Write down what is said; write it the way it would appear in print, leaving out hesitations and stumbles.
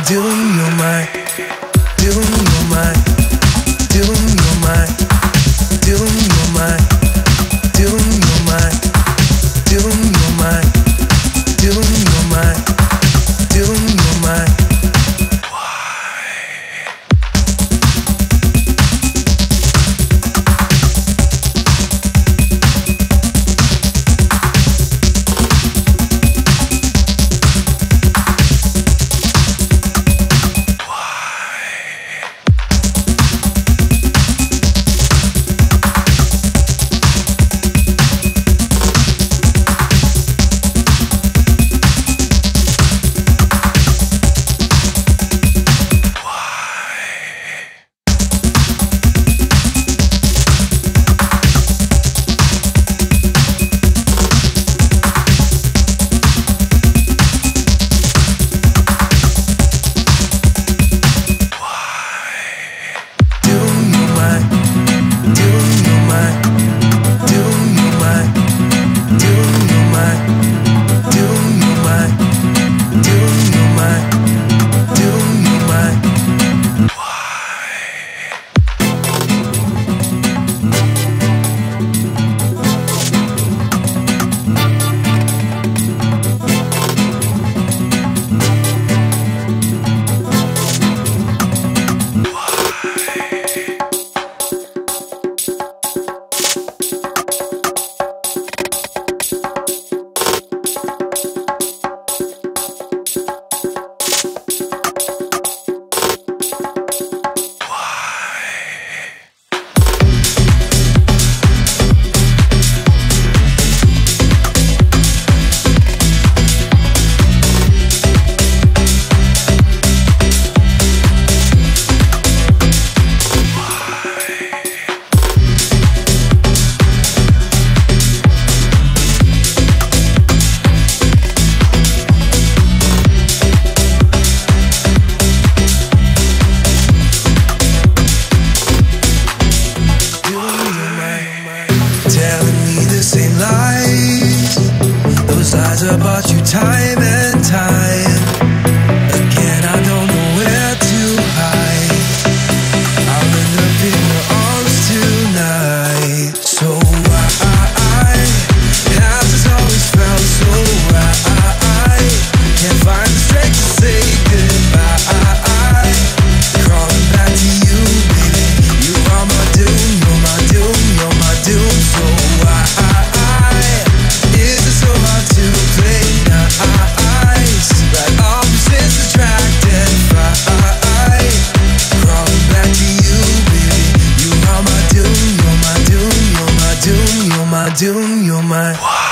doom, you're my doom, you're my doom, you're my doom, you're my doom, you're my doom, you're my doom, you're my doom, you're my. Telling me this ain't lies, those lies about you time and time again. I don't know where to hide. I'll end up in your arms tonight. So I have just always felt so right. Can't find the strength to say goodbye. Crawling back to you, baby. You are my doom, you're my doom, you're my doom. So is it so hard to play nice? Like opposites attracted, fight. Crawling back to you, baby. You are my doom, you're my doom, you're my doom, you're my doom, you're my.